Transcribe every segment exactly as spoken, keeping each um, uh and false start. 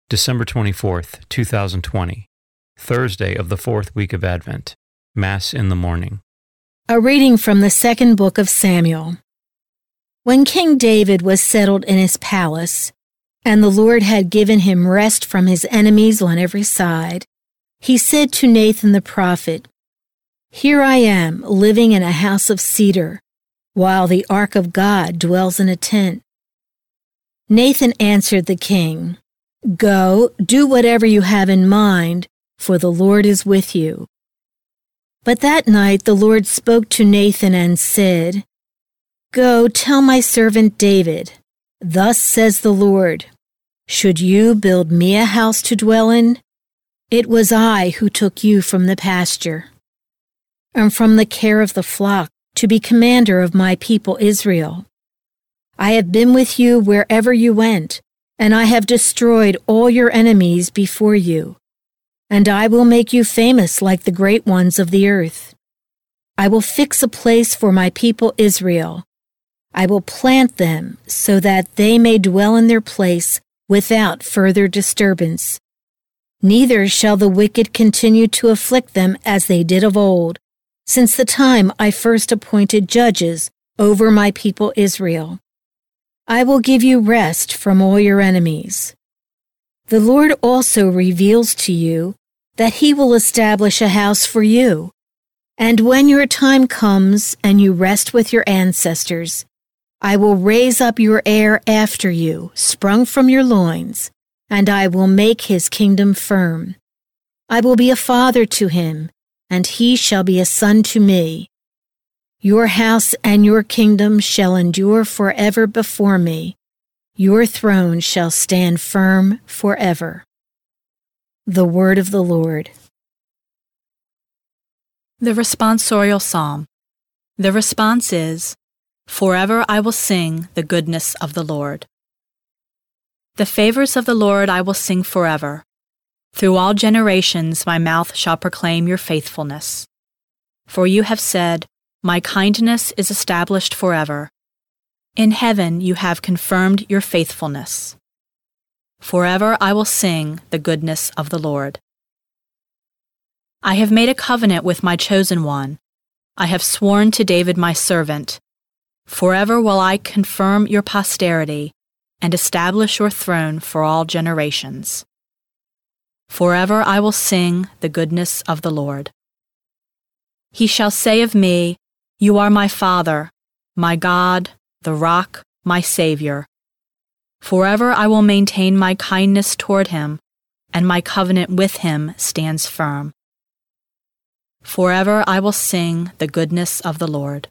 December twenty-fourth, two thousand twenty, Thursday of the fourth week of Advent, Mass in the morning. A reading from the second book of Samuel. When King David was settled in his palace, and the Lord had given him rest from his enemies on every side, he said to Nathan the prophet, "Here I am, living in a house of cedar, while the ark of God dwells in a tent." Nathan answered the king, "Go, do whatever you have in mind, for the Lord is with you." But that night the Lord spoke to Nathan and said, "Go, tell my servant David, thus says the Lord, should you build me a house to dwell in? It was I who took you from the pasture, and from the care of the flock, to be commander of my people Israel. I have been with you wherever you went, and I have destroyed all your enemies before you. And I will make you famous like the great ones of the earth. I will fix a place for my people Israel. I will plant them so that they may dwell in their place without further disturbance. Neither shall the wicked continue to afflict them as they did of old, since the time I first appointed judges over my people Israel. I will give you rest from all your enemies. The Lord also reveals to you that he will establish a house for you. And when your time comes and you rest with your ancestors, I will raise up your heir after you, sprung from your loins, and I will make his kingdom firm. I will be a father to him, and he shall be a son to me. Your house and your kingdom shall endure forever before me. Your throne shall stand firm forever." The word of the Lord. The responsorial psalm. The response is, "Forever I will sing the goodness of the Lord." The favors of the Lord I will sing forever. Through all generations my mouth shall proclaim your faithfulness. For you have said, "My kindness is established forever." In heaven you have confirmed your faithfulness. Forever I will sing the goodness of the Lord. I have made a covenant with my chosen one. I have sworn to David my servant. Forever will I confirm your posterity and establish your throne for all generations. Forever I will sing the goodness of the Lord. He shall say of me, "You are my Father, my God, the rock, my Savior." Forever I will maintain my kindness toward him, and my covenant with him stands firm. Forever I will sing the goodness of the Lord.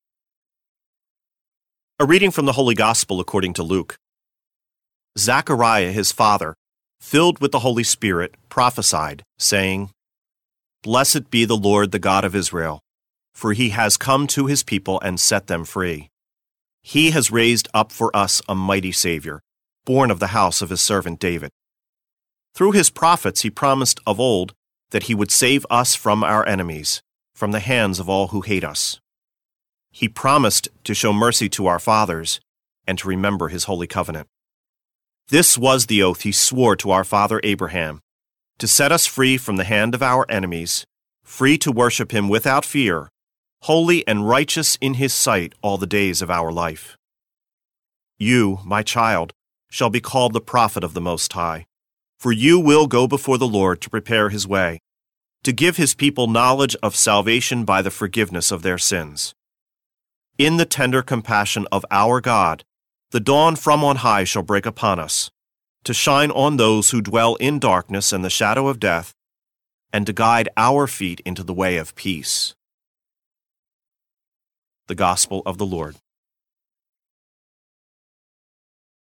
A reading from the Holy Gospel according to Luke. Zachariah his father, filled with the Holy Spirit, prophesied, saying, "Blessed be the Lord, the God of Israel, for he has come to his people and set them free. He has raised up for us a mighty Savior, born of the house of his servant David. Through his prophets he promised of old that he would save us from our enemies, from the hands of all who hate us. He promised to show mercy to our fathers and to remember his holy covenant. This was the oath he swore to our father Abraham, to set us free from the hand of our enemies, free to worship him without fear, holy and righteous in his sight all the days of our life. You, my child, shall be called the prophet of the Most High, for you will go before the Lord to prepare his way, to give his people knowledge of salvation by the forgiveness of their sins. In the tender compassion of our God, the dawn from on high shall break upon us, to shine on those who dwell in darkness and the shadow of death, and to guide our feet into the way of peace." The Gospel of the Lord.